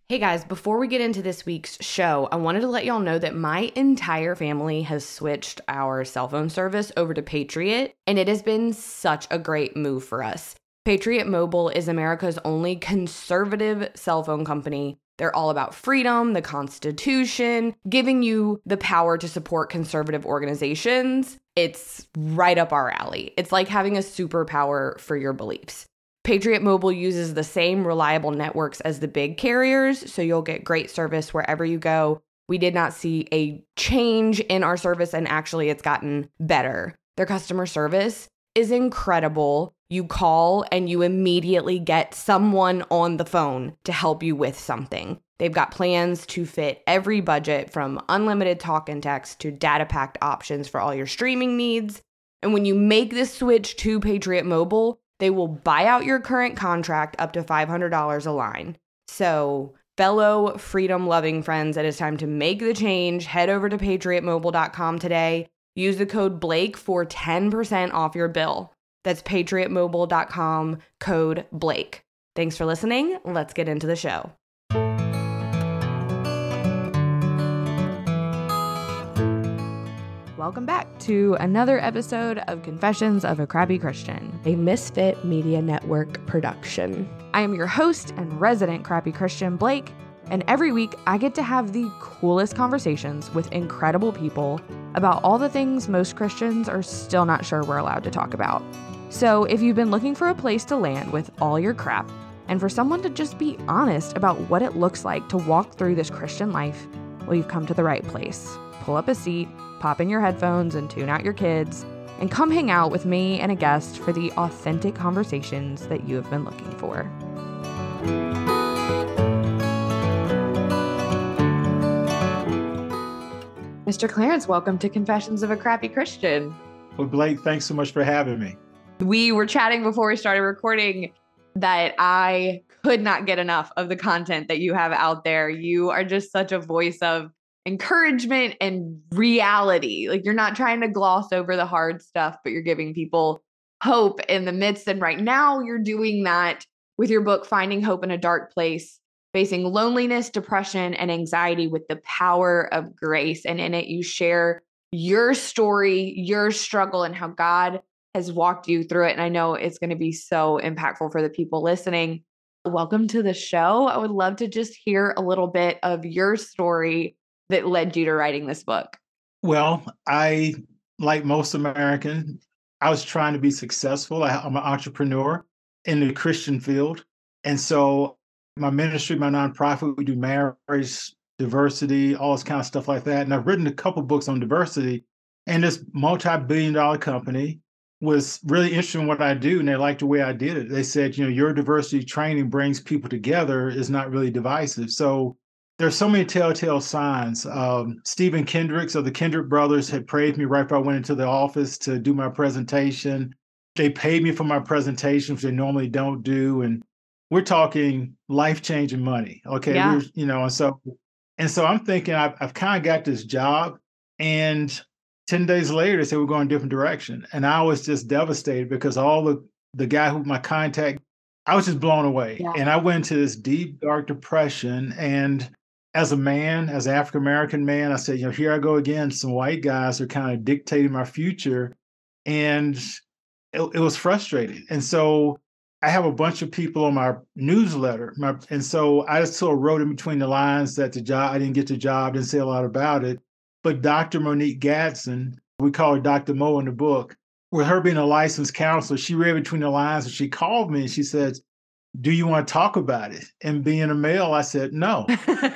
Hey guys, before we get into this week's show, I wanted to let y'all know that my entire family has switched our cell phone service over to Patriot, and it has been such a great move for us. Patriot Mobile is America's only conservative cell phone company. They're all about freedom, the Constitution, giving you the power to support conservative organizations. It's right up our alley. It's like having a superpower for your beliefs. Patriot Mobile uses the same reliable networks as the big carriers, so you'll get great service wherever you go. We did not see a change in our service, and actually it's gotten better. Their customer service is incredible. You call and you immediately get someone on the phone to help you with something. They've got plans to fit every budget, from unlimited talk and text to data-packed options for all your streaming needs. And when you make this switch to Patriot Mobile, they will buy out your current contract up to $500 a line. So, fellow freedom-loving friends, it is time to make the change. Head over to patriotmobile.com today. Use the code Blake for 10% off your bill. That's patriotmobile.com, code Blake. Thanks for listening. Let's get into the show. Welcome back to another episode of Confessions of a Crappy Christian, a Misfit Media Network production. I am your host and resident crappy Christian, Blake, and every week I get to have the coolest conversations with incredible people about all the things most Christians are still not sure we're allowed to talk about. So if you've been looking for a place to land with all your crap, and for someone to just be honest about what it looks like to walk through this Christian life, well, you've come to the right place. Pull up a seat, pop in your headphones and tune out your kids, and come hang out with me and a guest for the authentic conversations that you have been looking for. Mr. Clarence, welcome to Confessions of a Crappy Christian. Well, Blake, thanks so much for having me. We were chatting before we started recording that I could not get enough of the content that you have out there. You are just such a voice of encouragement and reality. Like, you're not trying to gloss over the hard stuff, but you're giving people hope in the midst. And right now you're doing that with your book, Finding Hope in a Dark Place, facing loneliness, depression, and anxiety with the power of grace. And in it, you share your story, your struggle, and how God has walked you through it. And I know it's going to be so impactful for the people listening. Welcome to the show. I would love to just hear a little bit of your story that led you to writing this book. Well, like most Americans, I was trying to be successful. I'm an entrepreneur in the Christian field. And so my ministry, my nonprofit, we do marriage, diversity, all this kind of stuff like that. And I've written a couple books on diversity. And this multi-billion-dollar company was really interested in what I do, and they liked the way I did it. They said, your diversity training brings people together, is not really divisive. So there's so many telltale signs. Stephen Kendricks of the Kendrick Brothers had prayed me right before I went into the office to do my presentation. They paid me for my presentation, which they normally don't do. And we're talking life-changing money. Okay. Yeah. And so I'm thinking I've kind of got this job, and 10 days later, they said we're going a different direction. And I was just devastated because all the guy who my contact, I was just blown away. Yeah. And I went into this deep, dark depression. And as a man, as an African-American man, I said, here I go again. Some white guys are kind of dictating my future. And it was frustrating. And so I have a bunch of people on my newsletter. And so I just sort of wrote in between the lines that I didn't get the job, didn't say a lot about it. But Dr. Monique Gadsden, we call her Dr. Mo in the book, with her being a licensed counselor, she read between the lines and she called me and she said, do you want to talk about it? And being a male, I said, no.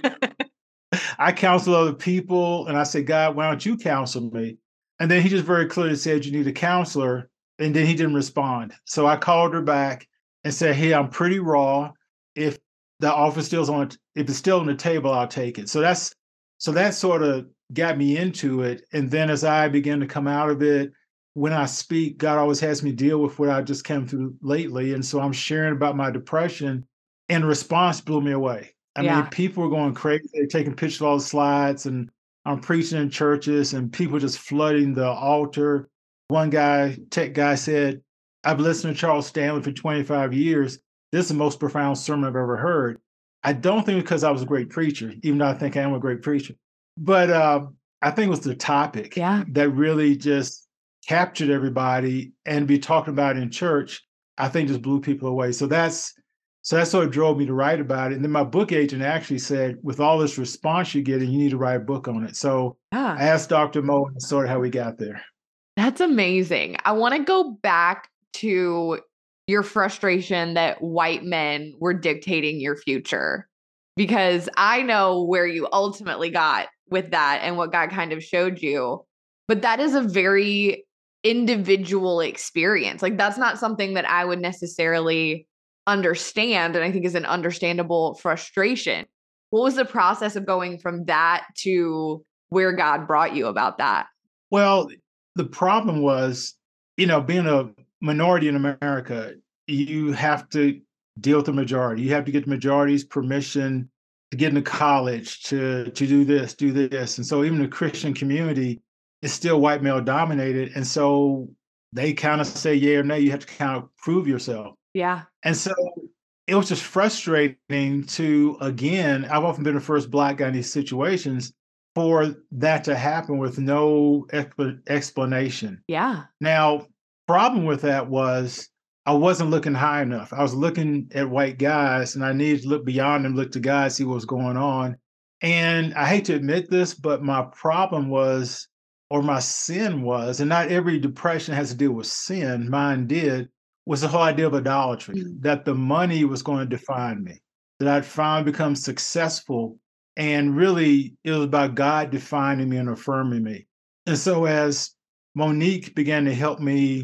I counsel other people. And I said, God, why don't you counsel me? And then he just very clearly said, you need a counselor. And then he didn't respond. So I called her back and said, hey, I'm pretty raw. If the offer if it's still on the table, I'll take it. So that sort of got me into it. And then as I began to come out of it, when I speak, God always has me deal with what I just came through lately. And so I'm sharing about my depression, and the response blew me away. I mean, people were going crazy. They're taking pictures of all the slides, and I'm preaching in churches and people just flooding the altar. One tech guy said, I've listened to Charles Stanley for 25 years. This is the most profound sermon I've ever heard. I don't think because I was a great preacher, even though I think I am a great preacher. But I think it was the topic Yeah. that really just captured everybody and be talking about it in church, I think just blew people away. So that's what drove me to write about it. And then my book agent actually said, with all this response you're getting, you need to write a book on it. So Yeah. I asked Dr. Mo, and sort of how we got there. That's amazing. I want to go back to your frustration that white men were dictating your future, because I know where you ultimately got with that and what God kind of showed you. But that is a very individual experience. Like, that's not something that I would necessarily understand. And I think is an understandable frustration. What was the process of going from that to where God brought you about that? Well, the problem was, being a minority in America, you have to deal with the majority. You have to get the majority's permission to get into college, to do this, do this. And so even the Christian community is still white male dominated. And so they kind of say yay or nay, you have to kind of prove yourself. Yeah. And so it was just frustrating to, again, I've often been the first Black guy in these situations for that to happen with no explanation. Yeah. Now, problem with that was I wasn't looking high enough. I was looking at white guys and I needed to look beyond them, look to God, see what was going on. And I hate to admit this, but my problem was, or my sin was, and not every depression has to deal with sin, mine did, was the whole idea of idolatry, that the money was going to define me, that I'd finally become successful. And really, it was about God defining me and affirming me. And so, as Monique began to help me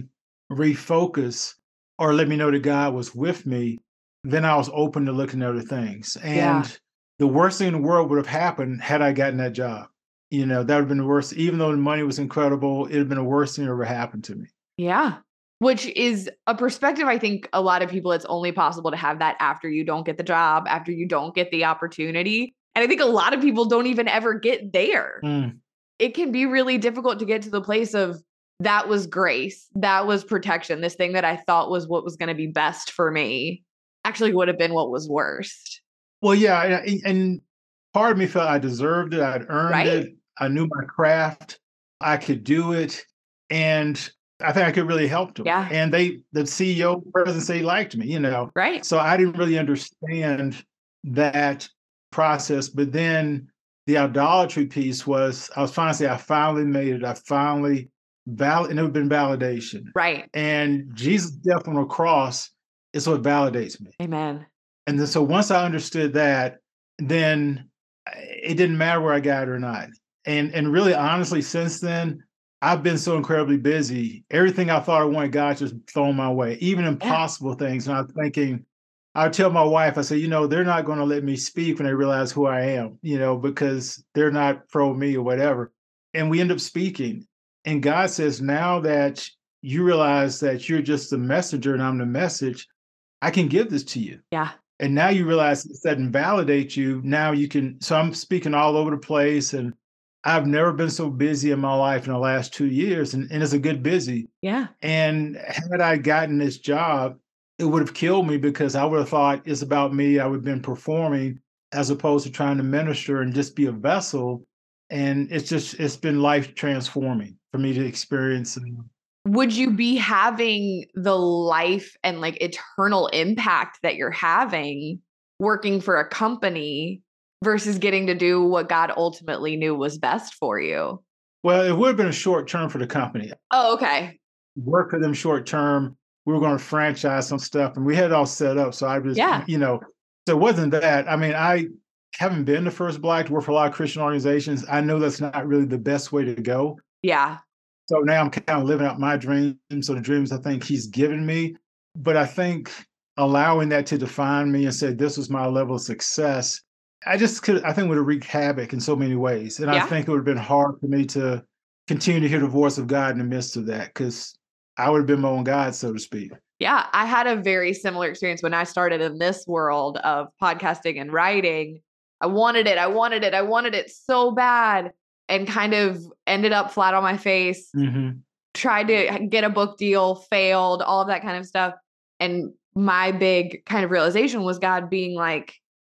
refocus or let me know that God was with me, then I was open to looking at other things. Yeah. And the worst thing in the world would have happened had I gotten that job. That would have been the worst. Even though the money was incredible, it would have been the worst thing that ever happened to me. Yeah. Which is a perspective I think a lot of people, it's only possible to have that after you don't get the job, after you don't get the opportunity. And I think a lot of people don't even ever get there. Mm. It can be really difficult to get to the place of that was grace, that was protection. This thing that I thought was what was going to be best for me actually would have been what was worst. Well, yeah. And part of me felt I deserved it. I'd earned Right? it. I knew my craft. I could do it. And I think I could really help them. Yeah. And the CEO, president, say he liked me. Right. So I didn't really understand that process. But then the idolatry piece was, I was trying to say, I finally made it. I finally and it would have been validation. Right. And Jesus' death on the cross is what validates me. Amen. And then so once I understood that, then it didn't matter where I got it or not. And really honestly, since then, I've been so incredibly busy. Everything I thought I wanted, God just thrown my way, even impossible things. And I'm thinking, I would tell my wife, I say, they're not going to let me speak when they realize who I am, because they're not pro me or whatever. And we end up speaking. And God says, now that you realize that you're just the messenger and I'm the message, I can give this to you. Yeah. And now you realize it doesn't validate you. Now you can, so I'm speaking all over the place. And I've never been so busy in my life in the last 2 years. And it's a good busy. Yeah. And had I gotten this job, it would have killed me because I would have thought it's about me. I would have been performing as opposed to trying to minister and just be a vessel. And it's been life transforming for me to experience. Would you be having the life and like eternal impact that you're having working for a company versus getting to do what God ultimately knew was best for you? Well, it would have been a short term for the company. Oh, okay. Work for them short term. We were going to franchise some stuff and we had it all set up. So I was, Yeah. so it wasn't that. I mean, I haven't been the first Black to work for a lot of Christian organizations. I know that's not really the best way to go. Yeah. So now I'm kind of living out my dreams. So the dreams I think he's given me. But I think allowing that to define me and say this was my level of success, I think would have wreaked havoc in so many ways. And I think it would have been hard for me to continue to hear the voice of God in the midst of that because I would have been my own God, so to speak. Yeah. I had a very similar experience when I started in this world of podcasting and writing. I wanted it. I wanted it. I wanted it so bad and kind of ended up flat on my face. Mm-hmm. Tried to get a book deal, failed, all of that kind of stuff. And my big kind of realization was God being like,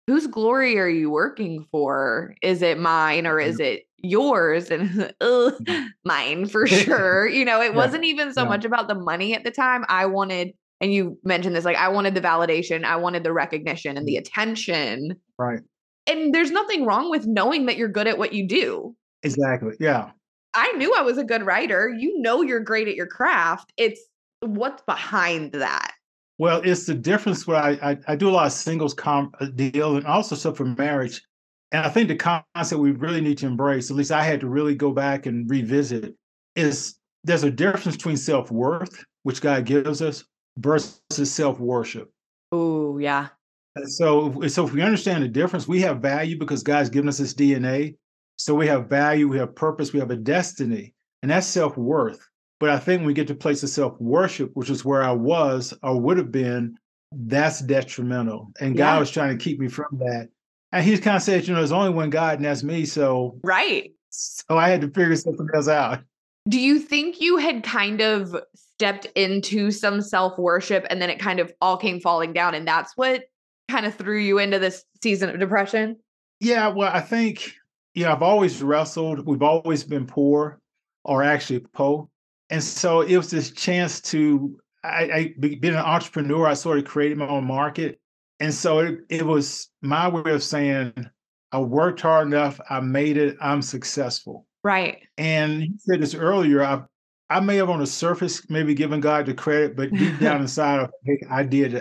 whose glory are you working for? Is it mine or is it yours? And Yeah. mine for sure. It Yeah. wasn't even so Yeah. much about the money at the time. I wanted, and you mentioned this, like I wanted the validation, I wanted the recognition and the attention. Right. And there's nothing wrong with knowing that you're good at what you do. Exactly. Yeah. I knew I was a good writer. You're great at your craft. It's what's behind that. Well, it's the difference where I do a lot of singles deal and also stuff for marriage. And I think the concept we really need to embrace, at least I had to really go back and revisit, is there's a difference between self-worth, which God gives us, versus self-worship. Oh, yeah. So if we understand the difference, we have value because God's given us this DNA. So we have value, we have purpose, we have a destiny, and that's self-worth. But I think when we get to a place of self-worship, which is where I was or would have been, that's detrimental. And God Yeah. was trying to keep me from that. And he kind of said, there's only one God, and that's me. So Right. I had to figure something else out. Do you think you had kind of stepped into some self-worship and then it kind of all came falling down and that's what kind of threw you into this season of depression? Yeah, well, I think, I've always wrestled. We've always been poor or actually po. And so it was this chance to, being an entrepreneur, I sort of created my own market. And so it was my way of saying, I worked hard enough, I made it, I'm successful. Right. And you said this earlier, I may have on the surface maybe given God the credit, but deep down inside, hey, I did it.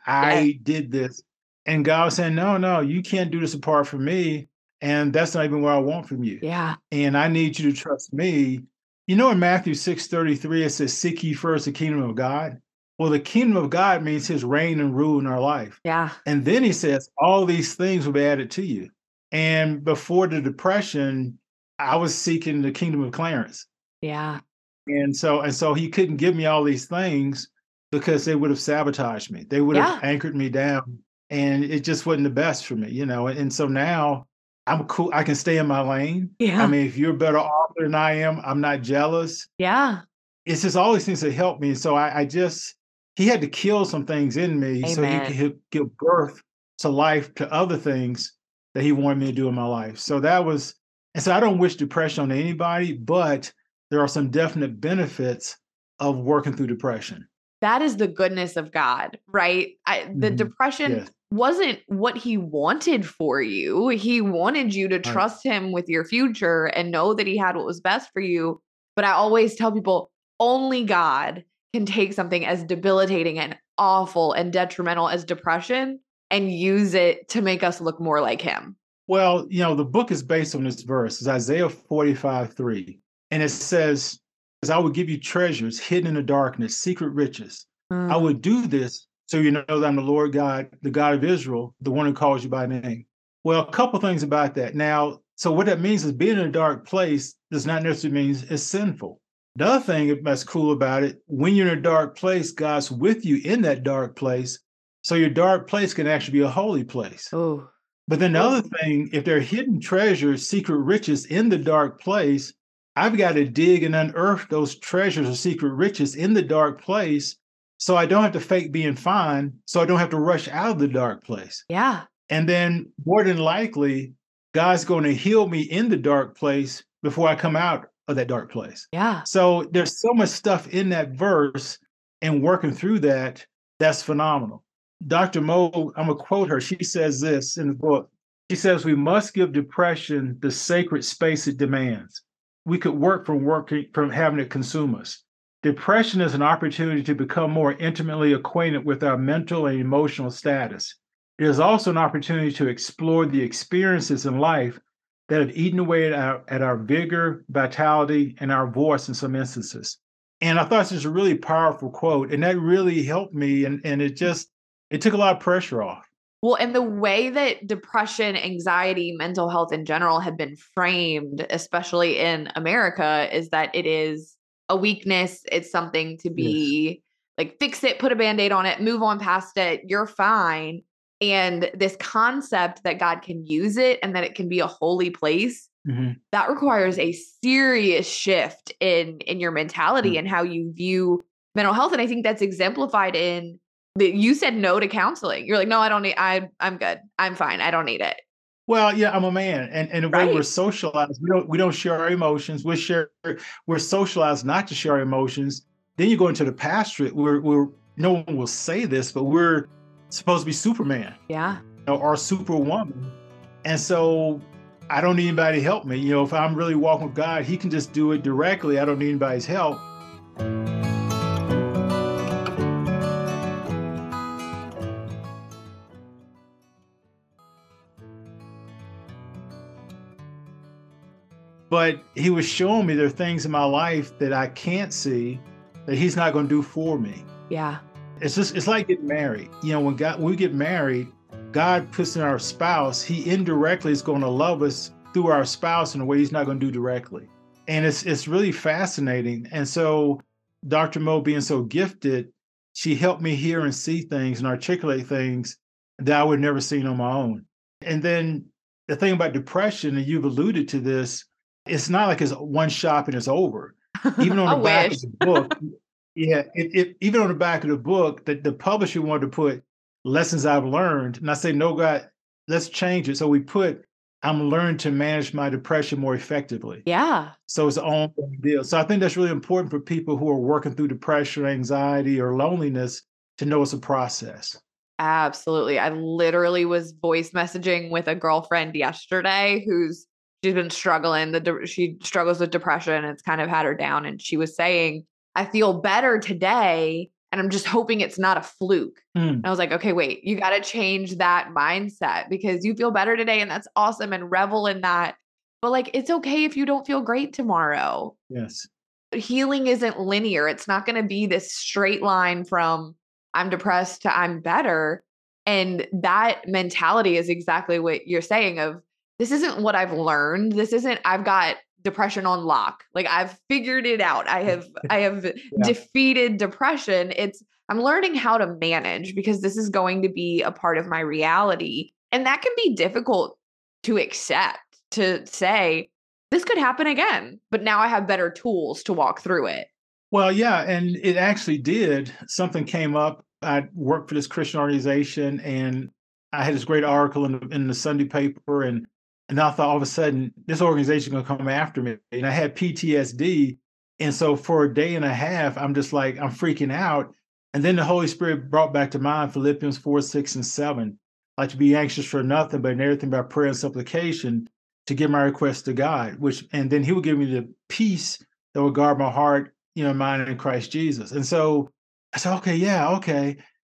I did this. And God was saying, no, you can't do this apart from me. And that's not even what I want from you. Yeah. And I need you to trust me. In Matthew 6:33, it says, seek ye first the kingdom of God. Well, the kingdom of God means his reign and rule in our life. Yeah. And then he says, all these things will be added to you. And before the depression, I was seeking the kingdom of Clarence. Yeah. And so he couldn't give me all these things because they would have sabotaged me. They would have anchored me down. And it just wasn't the best for me. And so now I'm cool. I can stay in my lane. Yeah. I mean, if you're a better author than I am, I'm not jealous. Yeah. It's just all these things that help me. So he had to kill some things in me so he could give birth to life, to other things that he wanted me to do in my life. So and so I don't wish depression on anybody, but there are some definite benefits of working through depression. That is the goodness of God, right? The depression wasn't what he wanted for you. He wanted you to trust him with your future and know that he had what was best for you. But I always tell people, only God can take something as debilitating and awful and detrimental as depression and use it to make us look more like him. Well, the book is based on this verse. It's Isaiah 45:3. And it says, I will give you treasures hidden in the darkness, secret riches. I would do this so you know that I'm the Lord God, the God of Israel, the one who calls you by name. Well, a couple things about that. Now, so what that means is being in a dark place does not necessarily mean it's sinful. The other thing that's cool about it, when you're in a dark place, God's with you in that dark place. So your dark place can actually be a holy place. Oh. But then the other thing, if there are hidden treasures, secret riches in the dark place, I've got to dig and unearth those treasures or secret riches in the dark place so I don't have to fake being fine, so I don't have to rush out of the dark place. Yeah. And then more than likely, God's going to heal me in the dark place before I come out of that dark place. Yeah. So there's so much stuff in that verse and working through that's phenomenal. Dr. Mo, I'm going to quote her. She says this in the book. She says, we must give depression the sacred space it demands. We could work from having it consume us. Depression is an opportunity to become more intimately acquainted with our mental and emotional status. It is also an opportunity to explore the experiences in life that have eaten away at our vigor, vitality, and our voice in some instances. And I thought this was a really powerful quote, and that really helped me, and it took a lot of pressure off. Well, and the way that depression, anxiety, mental health in general have been framed, especially in America, is that it is a weakness. It's something to be like, fix it, put a Band-Aid on it, move on past it. You're fine. And this concept that God can use it and that it can be a holy place, that requires a serious shift in your mentality and how you view mental health. And I think that's exemplified in You said no to counseling. You're like, no, I don't need, I'm good. I'm fine. I don't need it. Well, yeah, I'm a man, and the way we're Right. socialized, we don't share our emotions. We're socialized not to share our emotions. Then you go into the pastorate, where no one will say this, but we're supposed to be Superman, Yeah. or Superwoman, and so I don't need anybody to help me. If I'm really walking with God, He can just do it directly. I don't need anybody's help. But He was showing me there are things in my life that I can't see that He's not going to do for me. Yeah. It's like getting married. When we get married, God puts in our spouse, He indirectly is going to love us through our spouse in a way He's not going to do directly. And it's really fascinating. And so Dr. Mo, being so gifted, she helped me hear and see things and articulate things that I would have never seen on my own. And then the thing about depression, and you've alluded to this, it's not like it's one shot and it's over. Even on the back of the book, yeah, even on the back of the book, the publisher wanted to put lessons I've learned. And I say, no, God, let's change it. So we put, I'm learning to manage my depression more effectively. Yeah. So it's an ongoing deal. So I think that's really important for people who are working through depression, anxiety, or loneliness to know it's a process. Absolutely. I literally was voice messaging with a girlfriend yesterday she's been struggling. She struggles with depression. It's kind of had her down. And she was saying, I feel better today. And I'm just hoping it's not a fluke. And I was like, okay, wait, you got to change that mindset because you feel better today. And that's awesome. And revel in that. But like, it's okay if you don't feel great tomorrow. Yes. Healing isn't linear. It's not going to be this straight line from I'm depressed to I'm better. And that mentality is exactly what you're saying of this isn't what I've learned. This isn't I've got depression on lock. Like I've figured it out. I have defeated depression. I'm learning how to manage because this is going to be a part of my reality. And that can be difficult to accept, to say this could happen again, but now I have better tools to walk through it. Well, yeah, and it actually did. Something came up. I worked for this Christian organization, and I had this great article in the Sunday paper, and I thought all of a sudden this organization is going to come after me, and I had PTSD, and so for a day and a half, I'm just like I'm freaking out, and then the Holy Spirit brought back to mind Philippians 4, 6, and 7, like to be anxious for nothing, but in everything by prayer and supplication to give my requests to God, and then He would give me the peace that would guard my heart, mine in Christ Jesus. And so I said, okay, yeah, okay.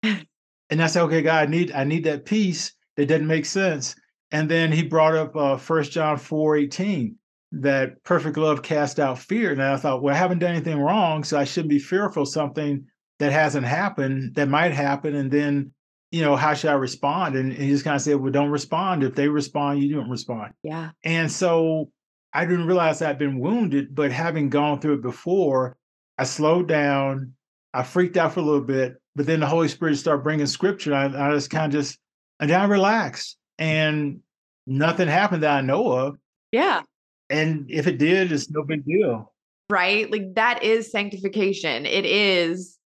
And I said, okay, God, I need that peace that doesn't make sense. And then He brought up 1 John 4:18, that perfect love casts out fear. And I thought, well, I haven't done anything wrong, so I shouldn't be fearful of something that hasn't happened, that might happen. And then, how should I respond? And He just kind of said, well, don't respond. If they respond, you don't respond. Yeah. And so I didn't realize I'd been wounded, but having gone through it before, I slowed down. I freaked out for a little bit, but then the Holy Spirit started bringing scripture. I just kind of and then I relaxed, and nothing happened that I know of. Yeah. And if it did, it's no big deal. Right? Like that is sanctification. And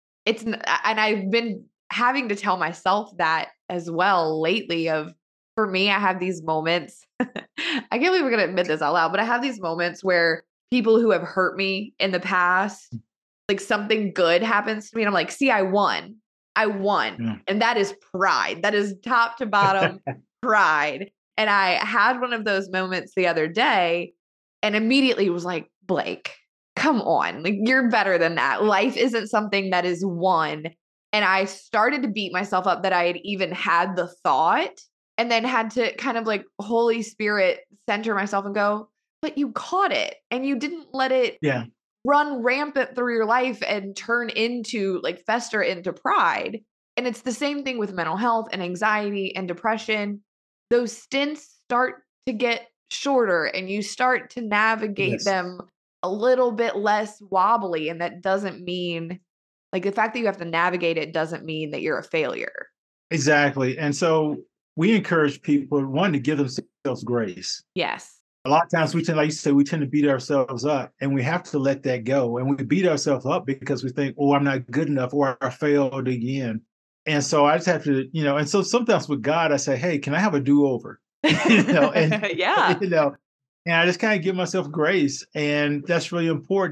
I've been having to tell myself that as well lately for me, I have these moments. I can't believe we're going to admit this out loud, but I have these moments where people who have hurt me in the past, like something good happens to me and I'm like, see, I won. Yeah. And that is pride. That is top to bottom pride. And I had one of those moments the other day and immediately was like, Blake, come on. Like you're better than that. Life isn't something that is won. And I started to beat myself up that I had even had the thought and then had to kind of like Holy Spirit center myself and go, but you caught it and you didn't let it run rampant through your life and turn into like fester into pride. And it's the same thing with mental health and anxiety and depression. Those stints start to get shorter and you start to navigate them a little bit less wobbly. And that doesn't mean like the fact that you have to navigate it doesn't mean that you're a failure. Exactly. And so we encourage people, one, to give themselves grace. Yes. A lot of times we tend, like you said, we tend to beat ourselves up and we have to let that go. And we beat ourselves up because we think, oh, I'm not good enough or I failed again. And so I just have to, and so sometimes with God, I say, hey, can I have a do-over? And Yeah. you know, and I just kind of give myself grace. And that's really important.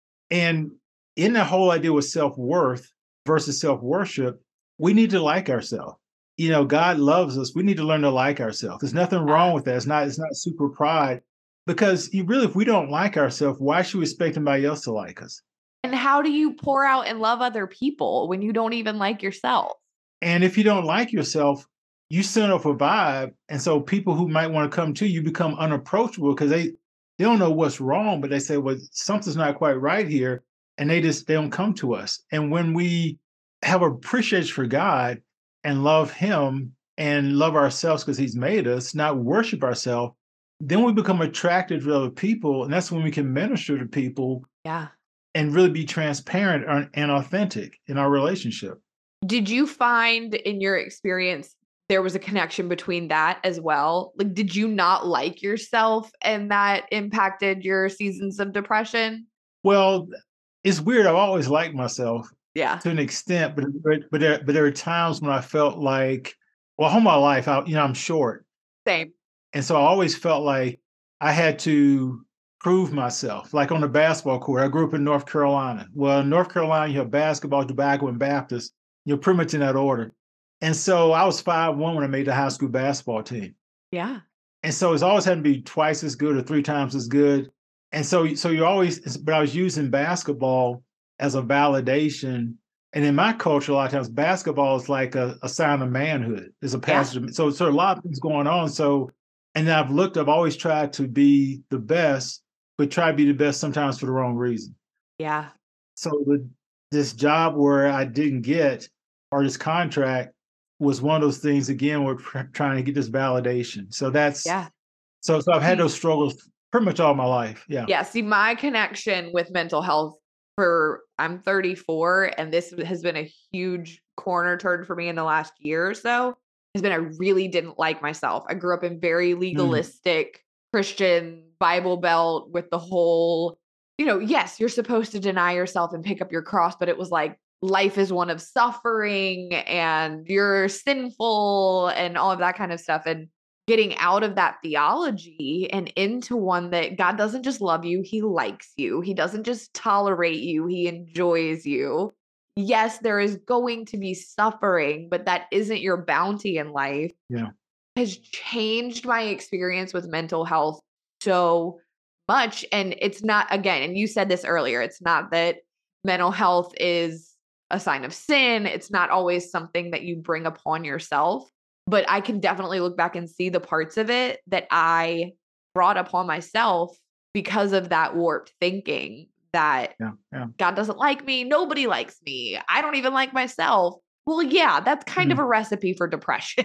And in the whole idea with self-worth versus self-worship, we need to like ourselves. God loves us. We need to learn to like ourselves. There's nothing Yeah. wrong with that. It's not super pride. Because really, if we don't like ourselves, why should we expect anybody else to like us? And how do you pour out and love other people when you don't even like yourself? And if you don't like yourself, you send off a vibe. And so people who might want to come to you become unapproachable because they don't know what's wrong, but they say, well, something's not quite right here. And they don't come to us. And when we have appreciation for God and love him and love ourselves because he's made us, not worship ourselves, then we become attracted to other people. And that's when we can minister to people Yeah. and really be transparent and authentic in our relationship. Did you find in your experience there was a connection between that as well? Like, did you not like yourself and that impacted your seasons of depression? Well, it's weird. I've always liked myself Yeah. to an extent, but there are times when I felt like, well, all my life, I'm short, Same. and so I always felt like I had to prove myself. Like on the basketball court, I grew up in North Carolina. Well, in North Carolina, you have basketball, tobacco, and Baptist. You're pretty much in that order. And so I was 5'1" when I made the high school basketball team. Yeah. And so it's always had to be twice as good or three times as good. And so you always, but I was using basketball as a validation. And in my culture, a lot of times basketball is like a sign of manhood. It's a Yeah. passage. So a lot of things going on. So, and then I've always tried to be the best, but try to be the best sometimes for the wrong reason. Yeah. So this job where I didn't get, or this contract, was one of those things again. We're trying to get this validation. So that's Yeah. so I've had See, those struggles pretty much all my life. Yeah. yeah, see, my connection with mental health for I'm 34, and this has been a huge corner turn for me in the last year or so, has been I really didn't like myself. I grew up in very Mm, legalistic Christian Bible Belt with the whole, yes, you're supposed to deny yourself and pick up your cross, but it was like life is one of suffering and you're sinful and all of that kind of stuff. And getting out of that theology and into one that God doesn't just love you, he likes you. He doesn't just tolerate you, he enjoys you. Yes, there is going to be suffering, but that isn't your bounty in life. yeah. Has changed my experience with mental health so much. And it's not, again, and you said this earlier, it's not that mental health is a sign of sin. It's not always something that you bring upon yourself. But I can definitely look back and see the parts of it that I brought upon myself because of that warped thinking that Yeah. Yeah. God doesn't like me. Nobody likes me. I don't even like myself. Well, yeah, that's kind of Mm. a recipe for depression.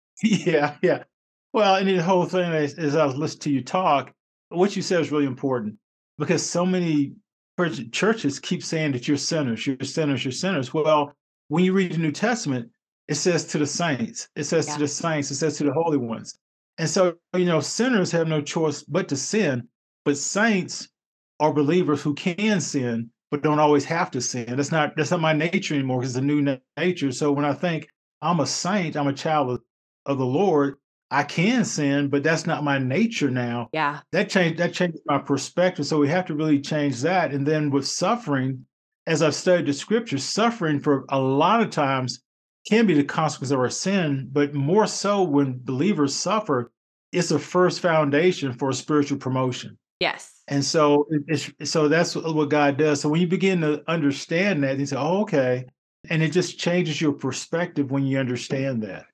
Yeah. Yeah. Well, and the whole thing is, as I was listening to you talk, what you said is really important because so many churches keep saying that you're sinners, you're sinners, you're sinners. Well, when you read the New Testament, it says to the saints, it says to Yeah. the saints, it says to the holy ones. And so, sinners have no choice but to sin, but saints are believers who can sin, but don't always have to sin. That's not my nature anymore because it's a new nature. So when I think I'm a saint, I'm a child of the Lord, I can sin, but that's not my nature now. Yeah. That changed my perspective. So we have to really change that. And then with suffering, as I've studied the scriptures, suffering for a lot of times can be the consequence of our sin, but more so when believers suffer, it's the first foundation for spiritual promotion. Yes. And so so that's what God does. So when you begin to understand that, you say, "Oh, okay," and it just changes your perspective when you understand that.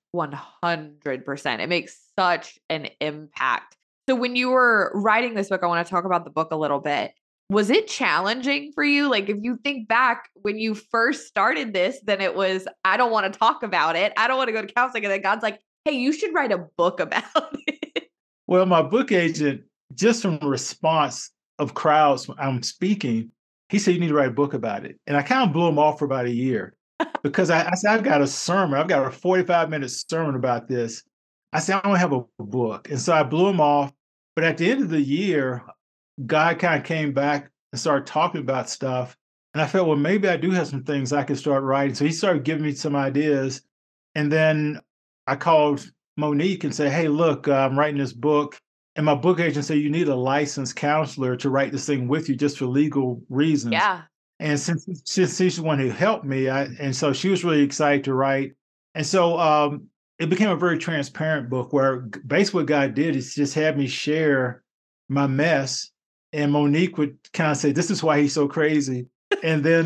100%. It makes such an impact. So when you were writing this book, I want to talk about the book a little bit. Was it challenging for you? Like if you think back when you first started this, then it was, I don't want to talk about it. I don't want to go to counseling. And then God's like, hey, you should write a book about it. Well, my book agent, just from the response of crowds when I'm speaking, he said, "You need to write a book about it." And I kind of blew him off for about a year because I said, "I've got a sermon. I've got a 45-minute sermon about this." I said, "I don't have a book." And so I blew him off. But at the end of the year, God kind of came back and started talking about stuff. And I felt, well, maybe I do have some things I could start writing. So he started giving me some ideas. And then I called Monique and said, hey, look, I'm writing this book. And my book agent said, you need a licensed counselor to write this thing with you just for legal reasons. Yeah. And since she's the one who helped me, and so she was really excited to write. And so it became a very transparent book where basically what God did is just have me share my mess. And Monique would kind of say, this is why he's so crazy. And then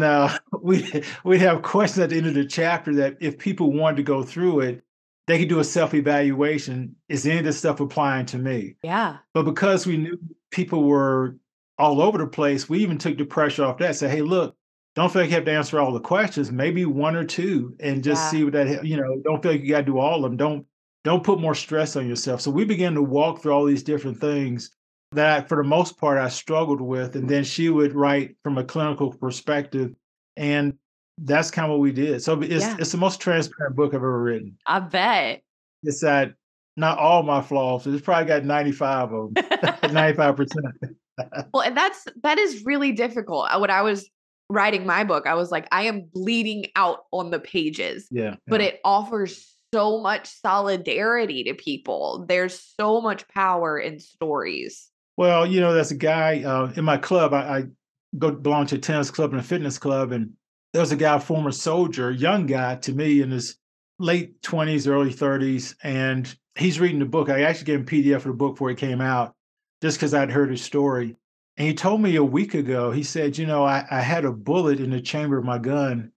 we'd have questions at the end of the chapter that if people wanted to go through it, they could do a self-evaluation. Is any of this stuff applying to me? Yeah. But because we knew people were all over the place, we even took the pressure off that. Say, hey, look, don't feel like you have to answer all the questions, maybe one or two, and just see what that, don't feel like you got to do all of them. Don't put more stress on yourself. So we began to walk through all these different things that for the most part I struggled with. And then she would write from a clinical perspective. And that's kind of what we did. So it's the most transparent book I've ever written. I bet. It's that not all my flaws. It's probably got 95 of them, 95%. Well, and that is really difficult. When I was writing my book, I was like, I am bleeding out on the pages. Yeah. But it offers so much solidarity to people. There's so much power in stories. Well, there's a guy in my club. I belong to a tennis club and a fitness club, and there was a guy, a former soldier, young guy to me in his late 20s, early 30s, and he's reading the book. I actually gave him a PDF of the book before it came out, just because I'd heard his story. And he told me a week ago, he said, I had a bullet in the chamber of my gun,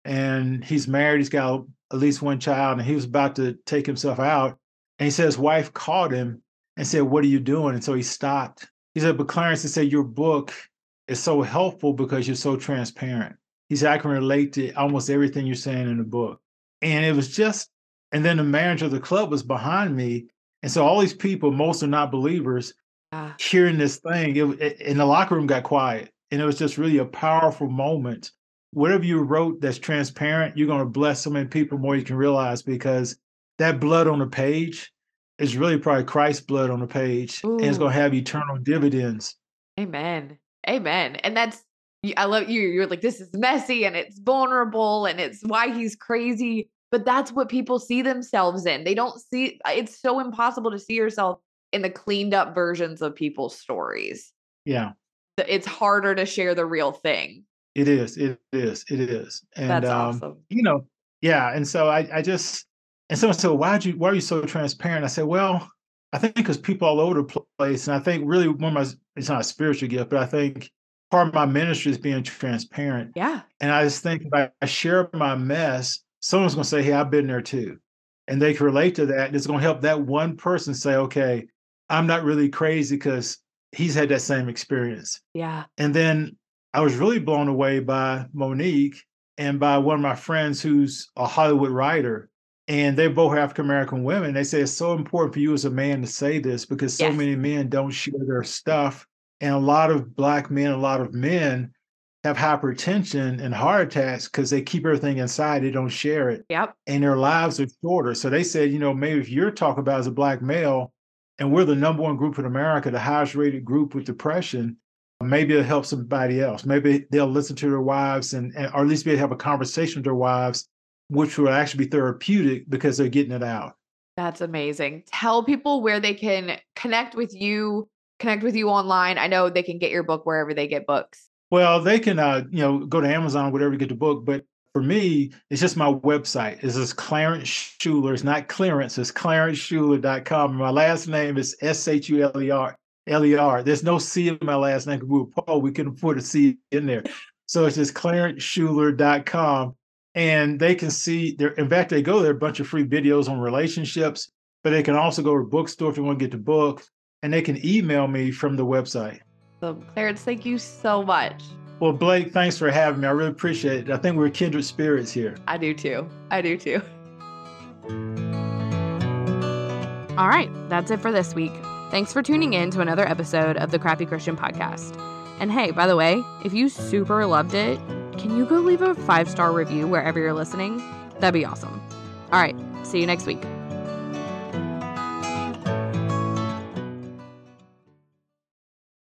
and he's married, he's got at least one child, and he was about to take himself out. And he said his wife called him and said, what are you doing? And so he stopped. He said, but Clarence, he said, your book is so helpful because you're so transparent. He said, I can relate to almost everything you're saying in the book. And it was just, and then the manager of the club was behind me. And so all these people, most are not believers, hearing this thing, in the locker room got quiet. And it was just really a powerful moment. Whatever you wrote that's transparent, you're going to bless so many people more you can realize, because that blood on the page is really probably Christ's blood on the page. Ooh. And it's going to have eternal dividends. Amen. Amen. And I love you. You're like, this is messy and it's vulnerable and it's why he's crazy. But that's what people see themselves in. They don't see, it's so impossible to see yourself in the cleaned up versions of people's stories. Yeah. It's harder to share the real thing. It is. And that's awesome. Yeah. And so I just, and someone said, why are you so transparent? I said, well, I think because people all over the place. And I think really it's not a spiritual gift, but I think part of my ministry is being transparent. Yeah. And I just think if I share my mess, someone's going to say, hey, I've been there too. And they can relate to that. And it's going to help that one person say, okay, I'm not really crazy because he's had that same experience. Yeah. And then I was really blown away by Monique and by one of my friends who's a Hollywood writer. And they both are African-American women. They say it's so important for you as a man to say this because so many men don't share their stuff. And a lot of Black men, a lot of men have hypertension and heart attacks because they keep everything inside. They don't share it. Yep. And their lives are shorter. So they said, maybe if you're talking about as a Black male, and we're the number one group in America, the highest rated group with depression, maybe it'll help somebody else. Maybe they'll listen to their wives or at least be able to have a conversation with their wives, which will actually be therapeutic because they're getting it out. That's amazing. Tell people where they can connect with you online. I know they can get your book wherever they get books. Well, they can, go to Amazon or whatever to get the book. But for me, it's just my website. It's just Clarence Shuler. It's not Clarence. It's ClarenceShuler.com. And my last name is Shuler. There's no C in my last name. We couldn't put a C in there. So it's just ClarenceShuler.com. And they can see there. In fact, they go there, a bunch of free videos on relationships, but they can also go to a bookstore if they want to get the book, and they can email me from the website. So Clarence, thank you so much. Well, Blake, thanks for having me. I really appreciate it. I think we're kindred spirits here. I do too. All right, that's it for this week. Thanks for tuning in to another episode of the Crappy Christian Podcast. And hey, by the way, if you super loved it, can you go leave a 5-star review wherever you're listening? That'd be awesome. All right, see you next week.